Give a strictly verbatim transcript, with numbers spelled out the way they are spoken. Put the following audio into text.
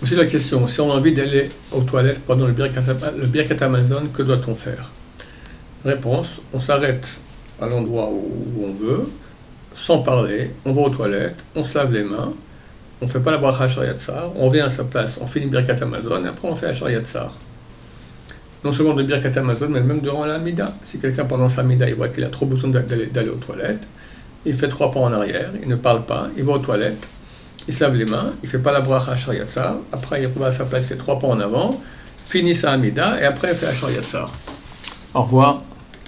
Voici la question. Si on a envie d'aller aux toilettes pendant le Birkat Hamazon, que doit-on faire? Réponse, on s'arrête à l'endroit où on veut, sans parler, on va aux toilettes, on se lave les mains, on ne fait pas la bracha Shariat Tsar, on revient à sa place, on finit le Birkat Hamazon, et après on fait la Shariat Tsar. Non seulement de Birkat Hamazon, mais même durant la Mida. Si quelqu'un pendant sa Mida, il voit qu'il a trop besoin d'aller, d'aller aux toilettes, il fait trois pas en arrière, il ne parle pas, il va aux toilettes, il se lave les mains, il ne fait pas la bracha Shariat Tsar, après il revient à sa place, il fait trois pas en avant, finit sa Hamida, et après il fait la Shariat Tsar. Au revoir.